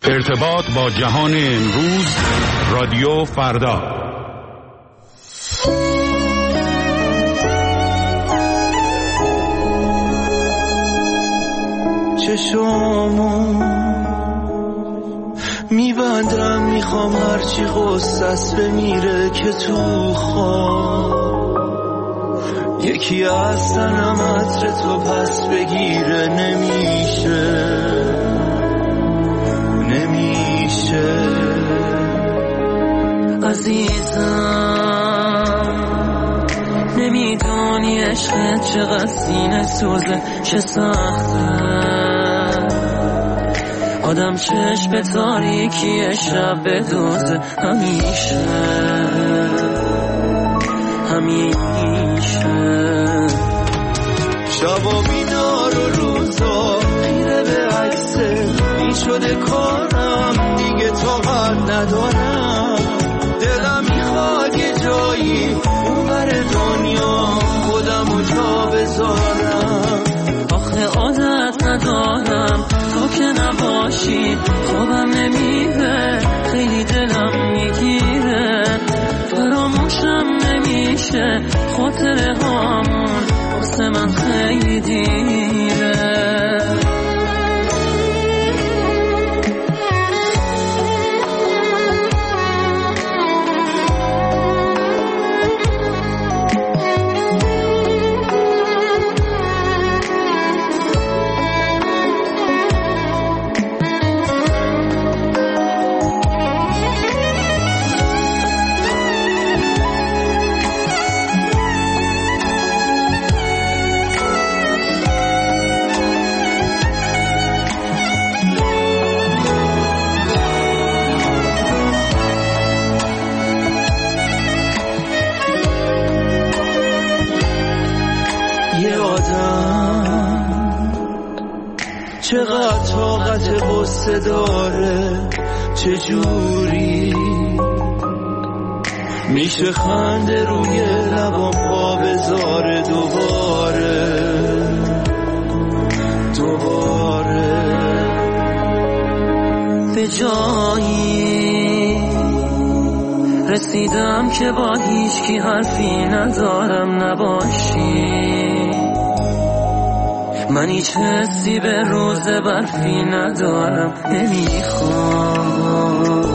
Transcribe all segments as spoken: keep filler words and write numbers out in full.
ارتباط با جهان امروز، رادیو فردا. چشامو میبندم، میخوام هرچی غصت بمیره که تو خواب یکی از تنم عطر تو پس بگیره. نمیشه نمیشه عزیزم، نمیدونی عشقت چقدر سینه سوزه، چه سخته آدم چشم به تاریکی شب بدوزه. همیشه همیشه شبا بیدار و روزا خیره به عکسه، این شده کارم دیگه طاقت ندارم. دلم میخواد یه جایی اونور دنیا خودمو جا بذارم. آخه عادت ندارم تو که نباشی، خوابم نمیره، خیلی دلم میگیره، فراموشم نمیشه، خاطره هامون واسه من خیلی دیره. چقدر طاقت غصه داره، چجوری میشه خنده روی لبام پا بذاره دوباره دوباره. به جایی رسیدم که با هیچکی حرفی ندارم نباشی، من هیچ حسی به روز برفی ندارم، نمیخوام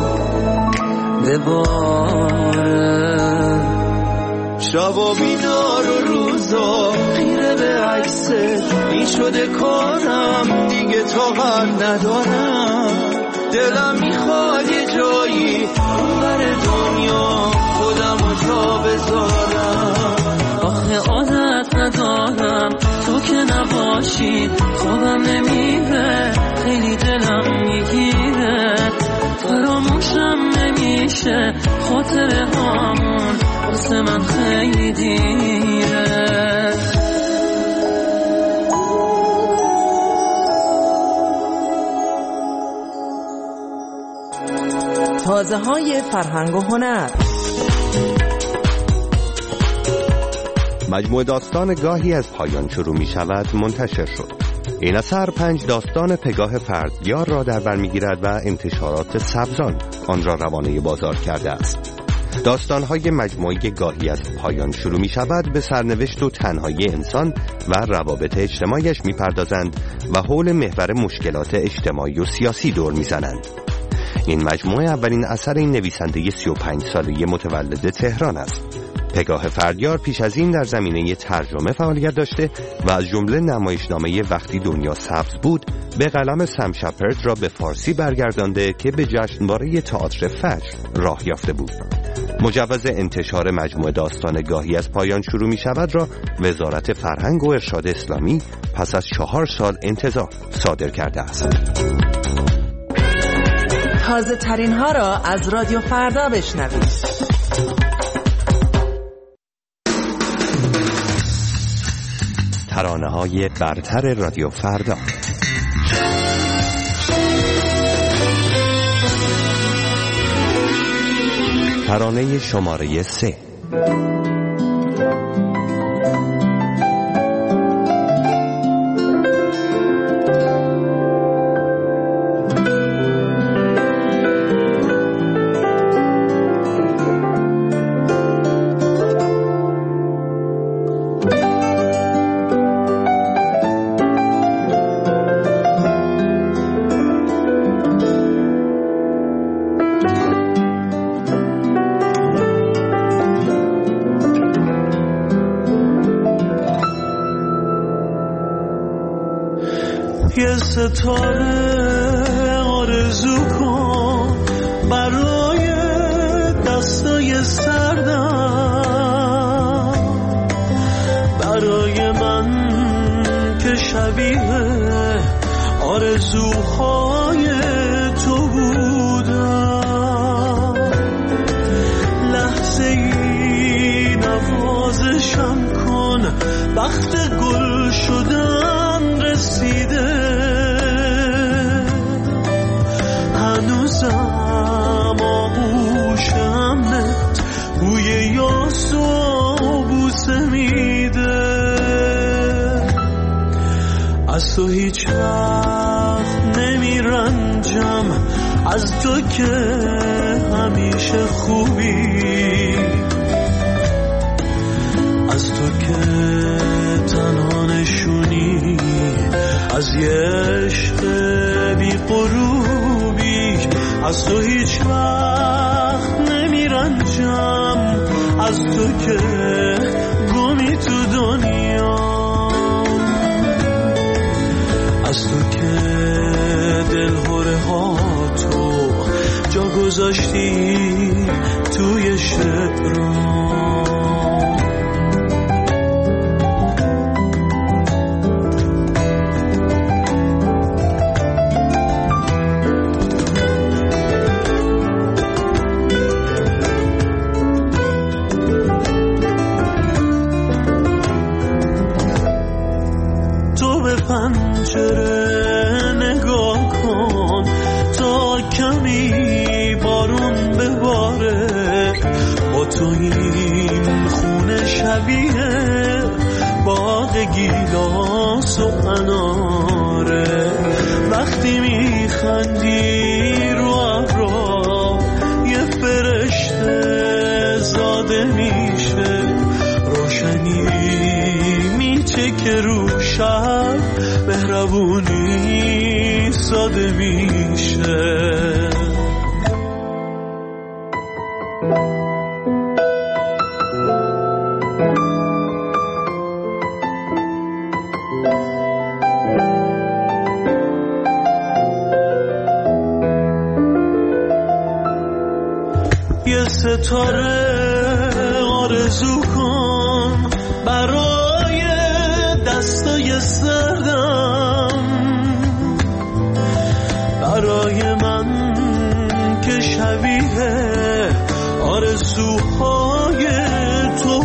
بباره. شبا بیدار و روزا خیره به عکسه، این شده کارم دیگه طاقت ندارم. دلم میخواد یه جایی اونور دنیا خودمو جا بذارم. آخه عادت ندارم تو که نباشی، خوابم نمیره، خیلی دلم میگیره، فراموشم نمیشه، خاطره هامون واسه من خیلی دیره. تازه های فرهنگ و هنر. مجموعه داستان گاهی از پایان شروع می شود منتشر شد. این اثر پنج داستان پگاه فردیار را در بر می گیرد و انتشارات سبزان آن را روانه بازار کرده است. داستان‌های مجموعه گاهی از پایان شروع می شود به سرنوشت و تنهایی انسان و روابط اجتماعیش می پردازند و حول محور مشکلات اجتماعی و سیاسی دور می زنند. این مجموعه اولین اثر این نویسنده سی و پنج ساله متولد تهران است. پگاه فردیار پیش از این در زمینه ترجمه فعالیت داشته و از جمله نمایشنامه وقتی دنیا سبز بود به قلم سم شپرد را به فارسی برگردانده که به جشنواره تئاتر فجر راه یافته بود. مجوز انتشار مجموعه داستان گاهی از پایان شروع می شود را وزارت فرهنگ و ارشاد اسلامی پس از چهار سال انتظار صادر کرده است. تازه ترین ها را از رادیو فردا بشنوید. ترانه‌های برتر رادیو فردا. ترانه شماره سه. ستاره آرزو کن برای دستای سردم، برای من که شبیه آرزوهای تو بودم. لحظه ای نوازشم کن، وقت گل شدن رسیده، هنوزم آغوشمت بوی یاس و بوسه میده. از تو هیچ وقت نمیرنجم، از تو که همیشه خوبی، از تو که تنها نشونی از یه عشق بی غروبی. از تو هیچ وقت نمیرنجم، از تو که گمی تو دنیا، از تو که دلهوره ها تو جا گذاشتی توی شعرام. پنجره نگاه کن تا کمی بارون بباره، با تو این خونه شبیه باغ گیلاس و اناره. وقتی میخندی رو ابرا یه فرشته زاده میشه، روشنی میچه که رو شب مهربونی ساده میشه. یه ستاره آرزو کن برای دستای سردم، برای من که شبیه آرزوهای تو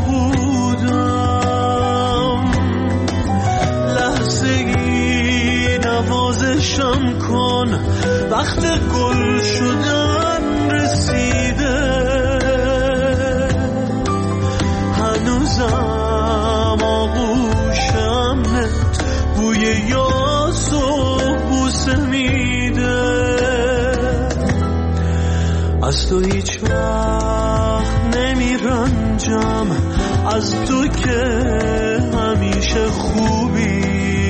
بودم. لحظه ای نوازشم کن، وقت گل شدن رسیده، هنوزم آغوشمت بوی یاس و بوسه میده. از تو هیچ وقت نمیرنجم، از تو که همیشه خوبی،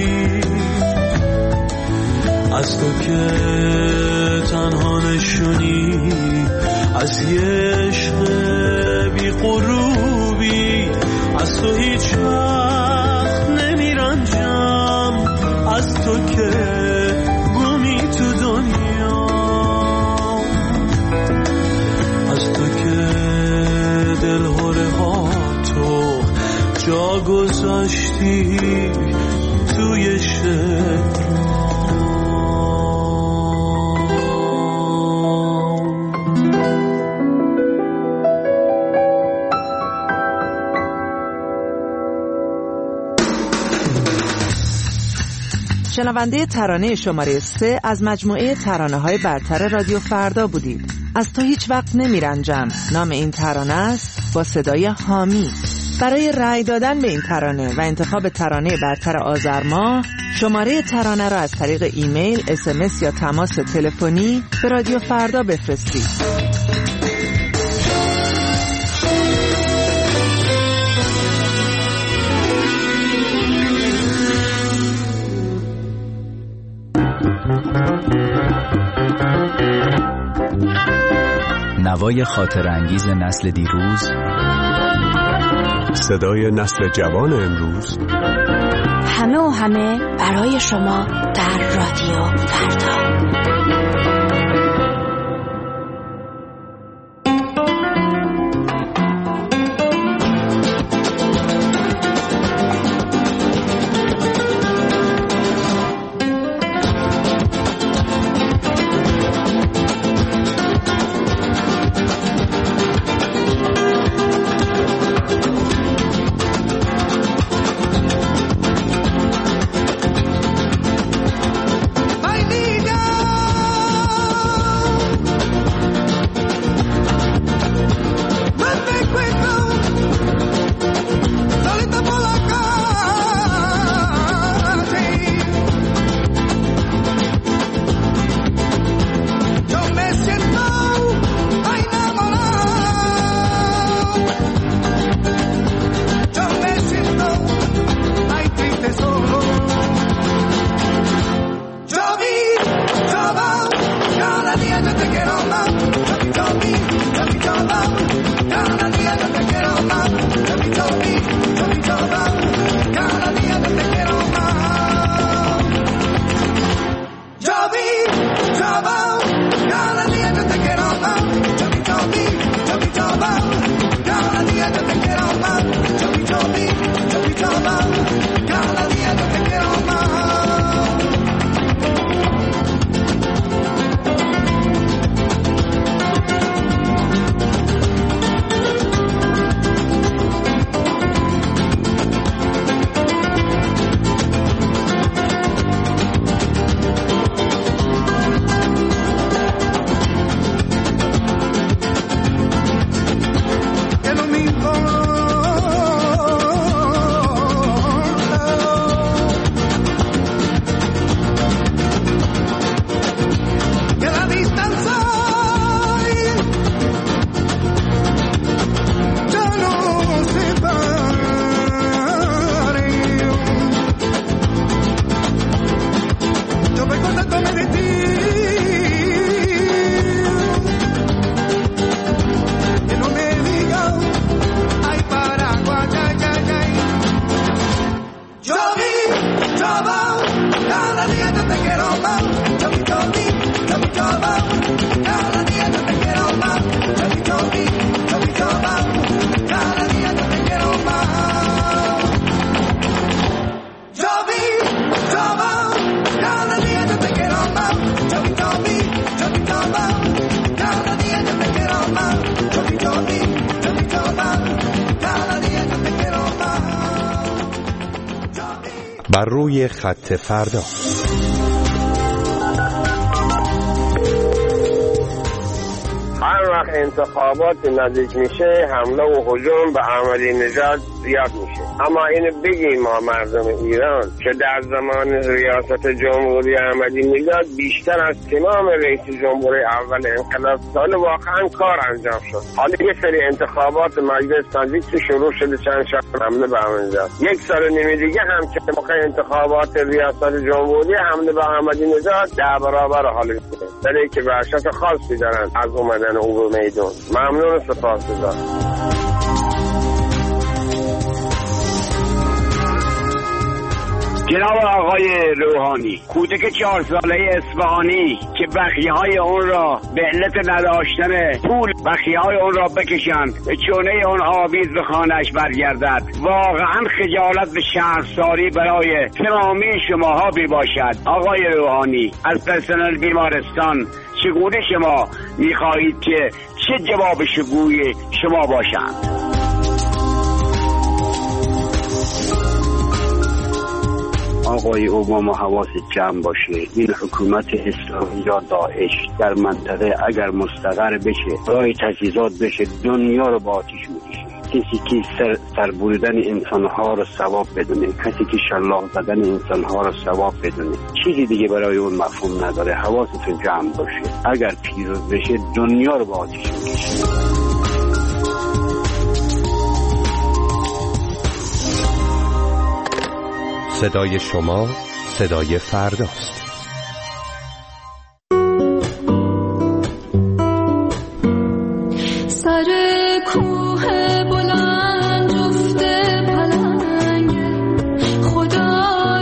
از تو که تنها نشونی از یه عشق بی غروبی. از تو هیچ وقت نمیرنجم، از تو که گمی تو دنیا، از تو که دلهوره ها تو جا گذاشتی توی شعر. شنونده ترانه شماره سه از مجموعه ترانه‌های برتر رادیو فردا بودید. از تو هیچ وقت نمیرنجم نام این ترانه است، با صدای حامی. برای رأی دادن به این ترانه و انتخاب ترانه برتر آذر ماه، شماره ترانه را از طریق ایمیل، اس ام اس یا تماس تلفنی به رادیو فردا بفرستید. نوای خاطر انگیز نسل دیروز، صدای نسل جوان امروز، همه و همه برای شما در رادیو فردا. بر روی خط فردا. هر وقت انتخابات نزدیک میشه حمله و هجوم به احمدی نژاد زیاد میشه، اما اینو بگیم ما مردم ایران که در زمان ریاست جمهوری احمدی نژاد بیشتر از تمام رئیس جمهوری اول انقلاب سال واقعا کار انجام شد. حالا یه سری انتخابات مجلس نزدیک شروع شده، چند شب حمله به احمدی نژاد، یک سال نیم دیگه هم که موقع انتخابات ریاست جمهوری حمله به احمدی نژاد ده برابر حال میشه، برای که وحشت خاصی دارن از اومدن او به میدون. ممنون و سپاسگزارم. جناب آقای روحانی، کودک چهار ساله اصفهانی که بخیه‌های اون را به علت نداشتن پول بخیه‌های اون را بکشند به چونه اون آویز به خانه‌اش برگردد، واقعا خجالت به شهرساری برای تمامی شماها بی باشد. آقای روحانی، از پرسنل بیمارستان چگونه شما می‌خواهید که چه جواب شگوی شما باشند؟ آقای اوباما حواس جمع باشه، این حکومت اسلامی یا داعش در منطقه اگر مستقر بشه، راه تجهیزات بشه، دنیا رو با آتیش میکشه. کسی که سر, سر بریدن انسانها رو ثواب بدونه، کسی که شلاق زدن انسانها رو ثواب بدونه، چیزی دیگه برای اون مفهوم نداره. حواستون جمع باشه، اگر پیروز بشه دنیا رو با آتیش میکشه. صدای شما صدای فرداست. سر کوه بلند جفت پلنگ خدا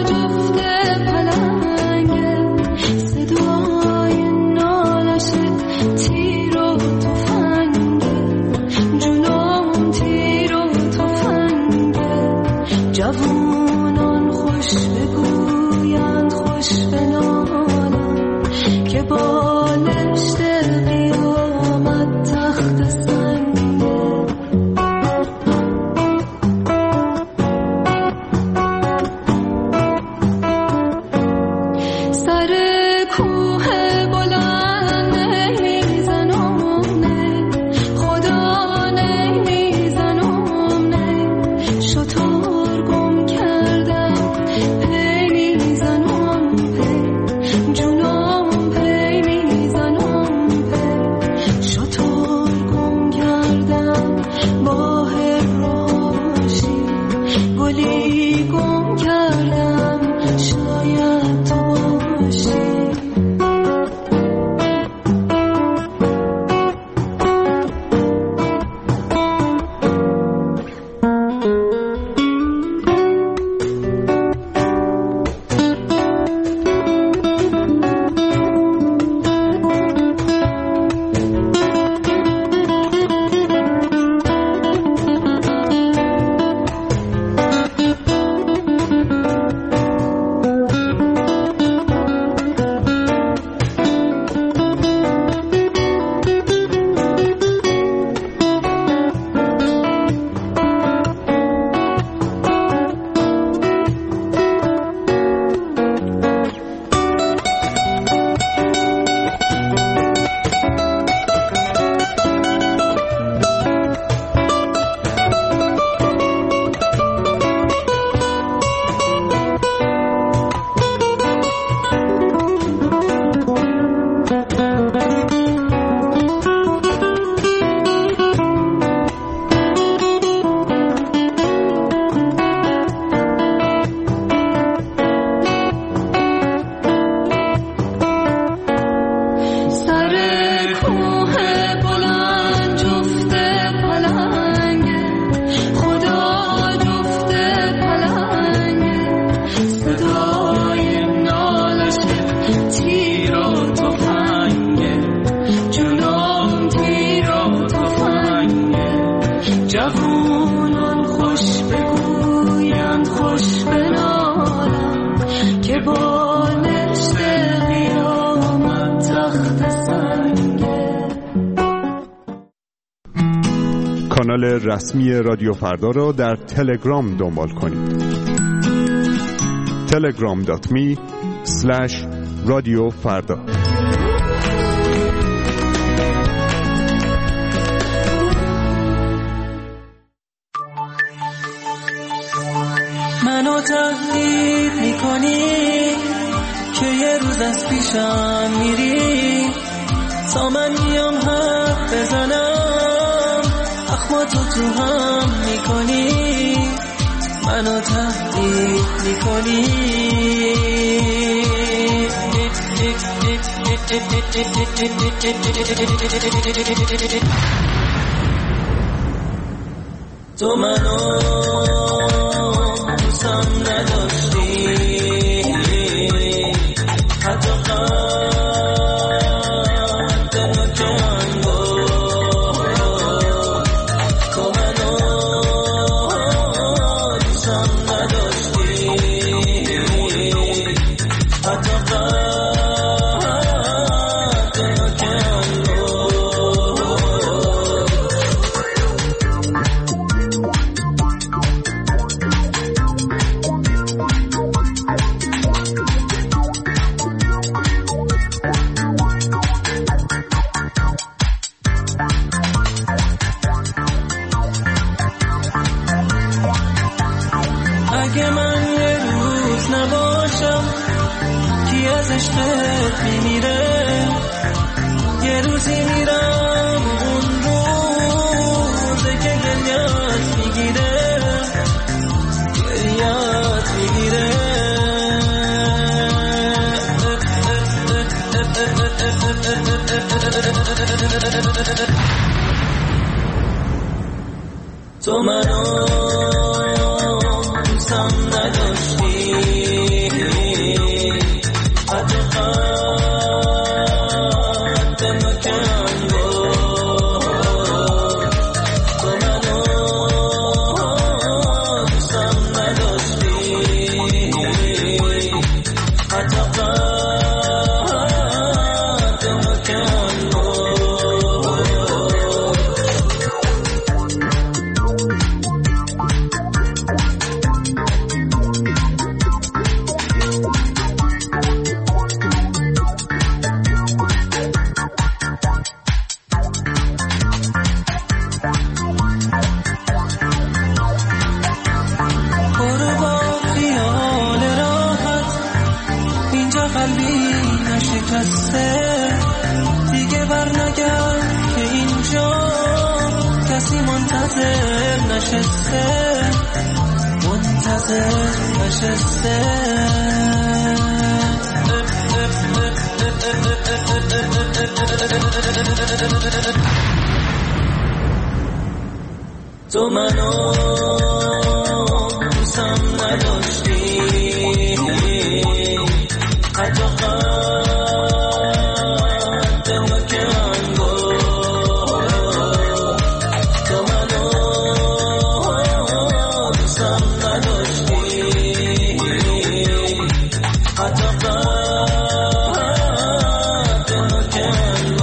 کانال رسمی رادیو فردا را در تلگرام دنبال کنید. تلگرام دات می اسلش رادیو فردا. منو تهدید میکنی که یه روز از پیشم میری، تا من میام حرف بزنم اخماتو تو هم میکنی. منو تهدید میکنی تو منو دوستم نداشتی، حتی قد نکن بود. تو منو دوستم نداشتی، حتی قد نکن بود. اگه من یه روز نباشم کی از عشقت میمیره، یه روزی میرم اون روزه که گریت میگیره، گریت میگیره. تو منو دوستم نداشتی، حتی قد نکن بود. تو منو دوستم نداشتی، حتی قد نشسته منتظر نشسته تو منو دوستم نداشتی حتی قد نوک من گفت تو منو دوستم نداشتی حتی قد نوک من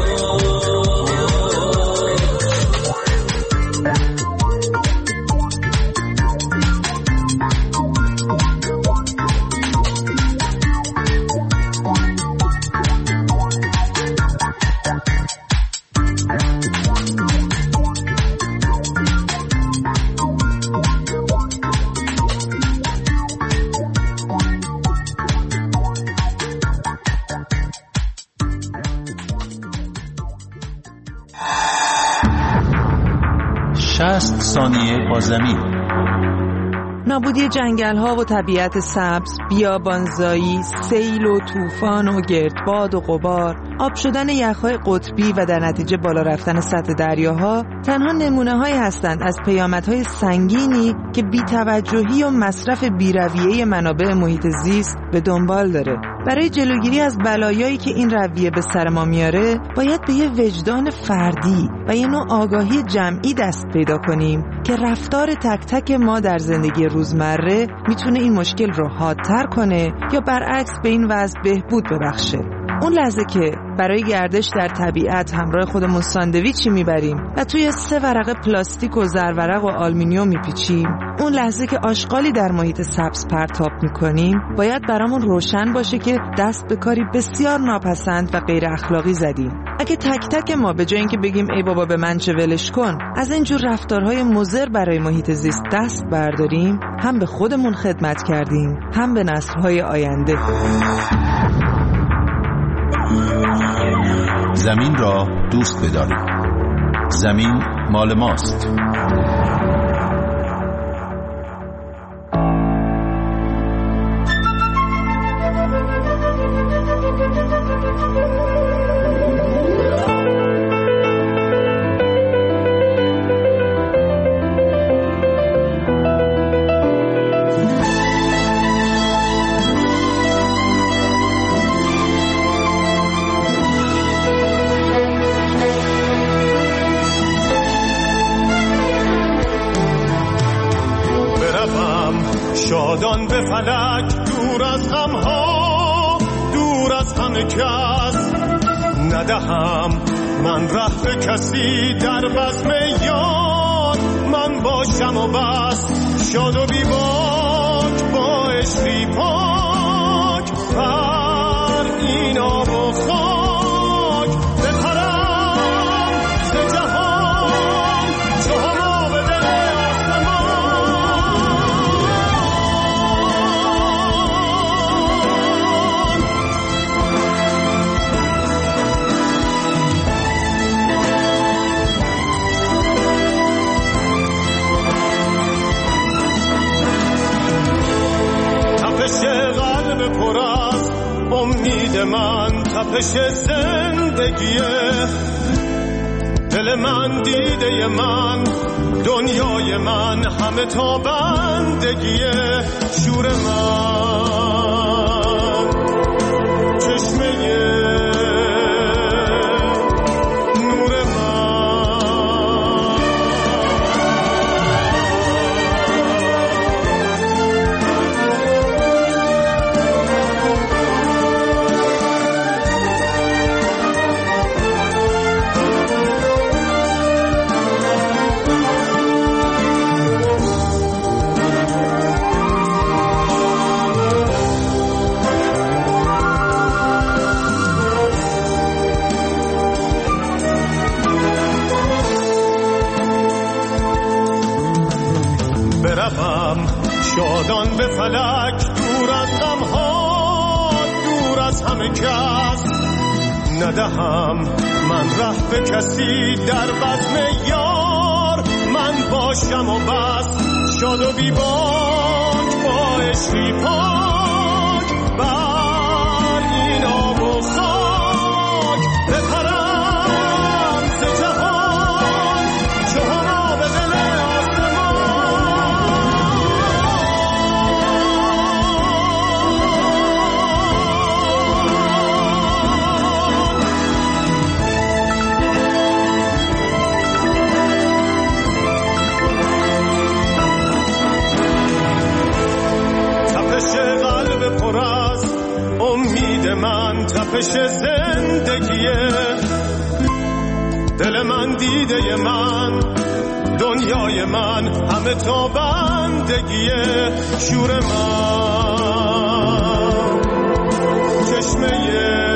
شصت ثانیه با زمین. نابودی جنگل‌ها و طبیعت سبز، بیابانزایی، سیل و طوفان و گردباد و غبار، آب شدن یخ‌های قطبی و در نتیجه بالا رفتن سطح دریاها تنها نمونه‌هایی هستند از پیامدهای سنگینی که بی‌توجهی و مصرف بی‌رویه منابع محیط زیست به دنبال داره. برای جلوگیری از بلایایی که این رویه به سر ما میاره، باید به یه وجدان فردی و یه نوع آگاهی جمعی دست پیدا کنیم که رفتار تک تک ما در زندگی روزمره میتونه این مشکل رو حادتر کنه یا برعکس به این وضع بهبود ببخشه. اون لحظه که برای گردش در طبیعت همراه خودمون ساندویچی میبریم و توی سه ورقه پلاستیک و زرورق و آلومینیوم میپیچیم، اون لحظه که آشغالی در محیط سبز پرتاب میکنیم، باید برامون روشن باشه که دست به کاری بسیار ناپسند و غیر اخلاقی زدیم. اگه تک تک ما به جای اینکه بگیم ای بابا به من چه ولش کن، از اینجور رفتارهای مضر برای محیط زیست دست برداریم، هم به خودمون خدمت کردیم، هم به نسل‌های آینده. زمین را دوست بدارید. زمین مال ماست. شادان به فلک، دور از غمها، دور از همه کس، ندهم من ره به کسی در بزم یار، من باشم و بس، شاد و بی باک، با عشقی پاک، بر این آب و خاک بپرم ز جهان، چو هما به دل پر از امید من، تپش زندگیه، دل من دیده من، دنیای من، همه تا بندگیه، شور من چشمه شادان به فلک، دور از غمها، دور از همه کس، ندهم من ره به کسی در بزم یار، من باشم و بس شاد و بیباک با عشقی پاک بر این آب و خاک بپرم ز جهان چون آب دل من تپش زندگیه دل من دیده من دنیای من همه تا بندگیه شور من چشمه